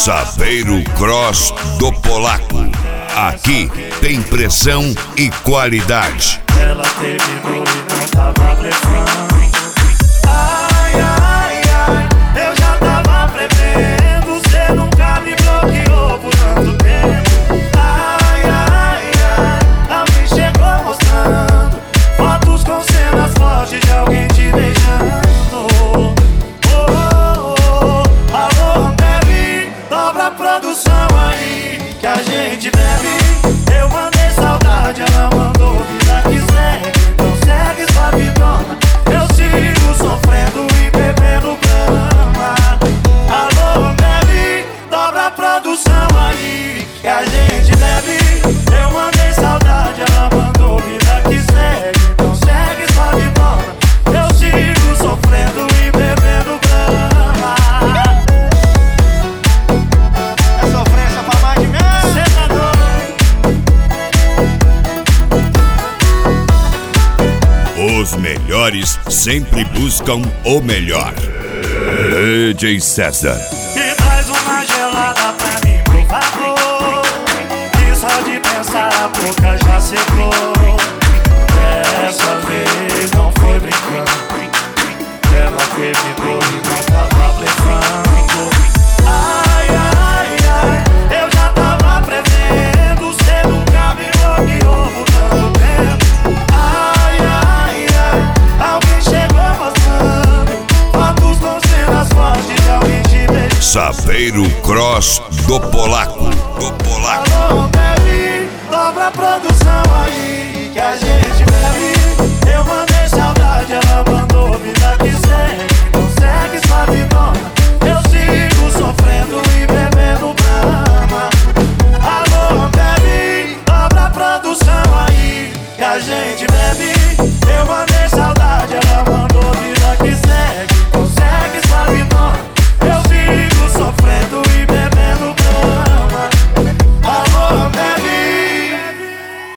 Saveiro Cross do Polaco. Aqui tem pressão e qualidade. Ela terminou e não tava blefando. Ai, ai, ai, eu já tava prevendo. Cê nunca me bloqueou por tanto tempo. Ai, ai, ai, alguém chegou mostrando fotos com cenas fortes de alguém te beijando. Alô, Ambev, dobra a produção aí que a gente bebe. Eu mandei saudade, ela mandou vida que segue. Então segue sua vidona, eu sigo sofrendo e bebendo grama. Alô, Ambev, dobra a produção aí que a gente bebe. Eu mandei saudade, ela mandou vida que segue. Então segue sua vidona, eu sigo sofrendo e bebendo grama. É sofrência pra mais de mim. Cê tá doido? Os melhores sempre buscam o melhor. DJ César. E traz uma gelada pra mim, por favor. Que só de pensar a boca já secou. Dessa vez não foi brincando. Ela terminou e não tava blefando. Ai, ai, ai, eu já tava prevendo. Cê nunca me bloqueou por tanto tempo. Ai, ai, ai, alguém chegou mostrando fotos com cenas fortes de alguém te beijando. Saveiro Cross do Polaco. Alô, Ambev, dobra a produção aí